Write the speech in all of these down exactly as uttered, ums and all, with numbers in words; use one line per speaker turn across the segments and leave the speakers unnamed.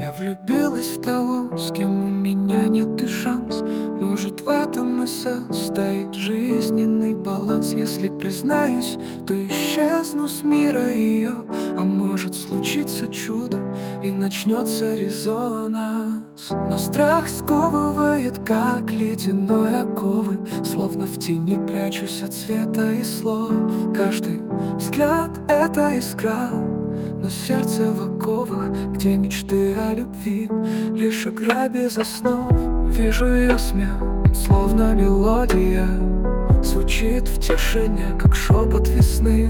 Я влюбилась в того, с кем у меня нет и шанс. Может, в этом и состоит жизненный баланс. Если признаюсь, то исчезну с мира ее. А может случиться чудо, и начнется резонанс. Но страх сковывает, как ледяной оковы. Словно в тени прячусь от света и слов. Каждый взгляд — это искра, но сердце в оковах, где мечты о любви лишь игра без основ. Вижу ее смех, словно мелодия, звучит в тишине, как шепот весны.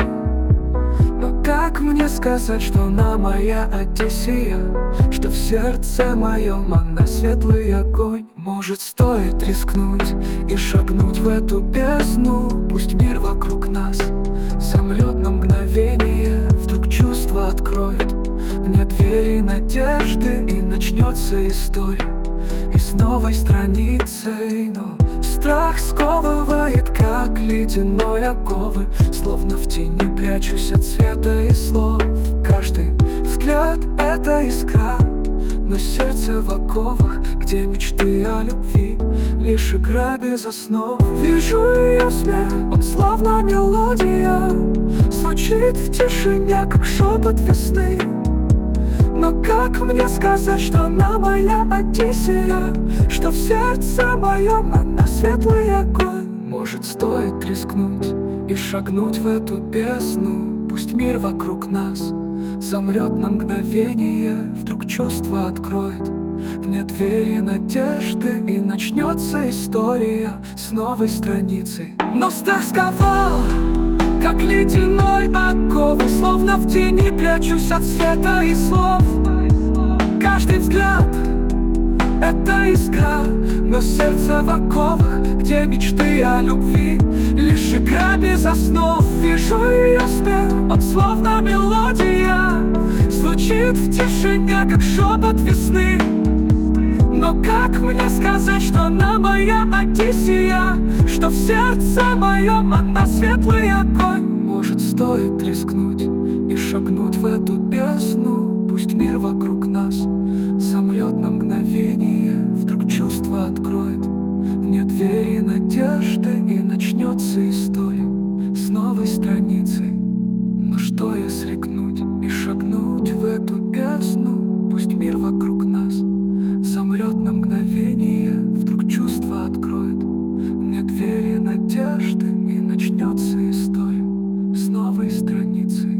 Но как мне сказать, что она моя Одиссея, что в сердце моем она светлый огонь? Может, стоит рискнуть и шагнуть в эту бездну? Пусть мир вокруг нас замрет на мгновение, вдруг чувство откроет мне двери надежды, и начнется история, и с новой страницей. Но страх сковывает, как ледяной оковы, словно в тени прячусь от света и слов. Каждый взгляд — это искра, но сердце в оковах, где мечты о любви лишь игра без основ. Вижу ее смех, он словно мелодия, звучит в тишине, как шепот весны. Но как мне сказать, что она моя Одиссея, что в сердце моем она светлый огонь? Может, стоит рискнуть и шагнуть в эту бездну? Пусть мир вокруг нас замрет на мгновение, вдруг чувство откроет мне двери надежды, и начнется история с новой страницей. Но страх сковал, как ледяной оковы, словно в тени прячусь от света и слов. Каждый взгляд — это искра, но сердце в оковах, где мечты о любви лишь игра без основ. Вижу ее смех, он словно мелодия, звучит в тишине, как шепот весны. Но как мне сказать, что она моя Одиссея, что в сердце моем она светлый огонь? Может, стоит рискнуть и шагнуть в эту бездну? Пусть мир вокруг нас замрет на мгновение, вдруг чувство откроет мне двери надежды, и начнется история с новой страницей. Но что если рискнуть и шагнуть в эту бездну? Пусть мир вокруг нас замрет на мгновение, вдруг чувство откроет мне двери надежды, и начнется история с новой страницей.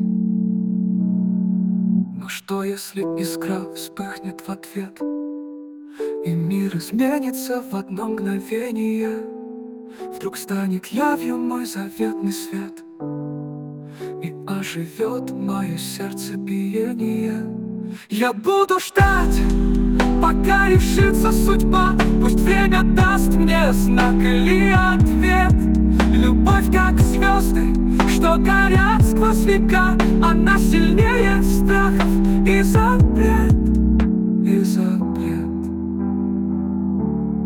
Но что если искра вспыхнет в ответ, и мир изменится в одно мгновение? Вдруг станет явью мой заветный свет, и оживет мое сердце биение. Я буду ждать, пока решится судьба. Пусть время даст мне знак или ответ. Любовь, как звезды, что горят сквозь века, она сильнее страхов и запрет, и запрет.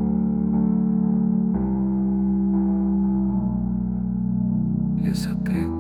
И запрет.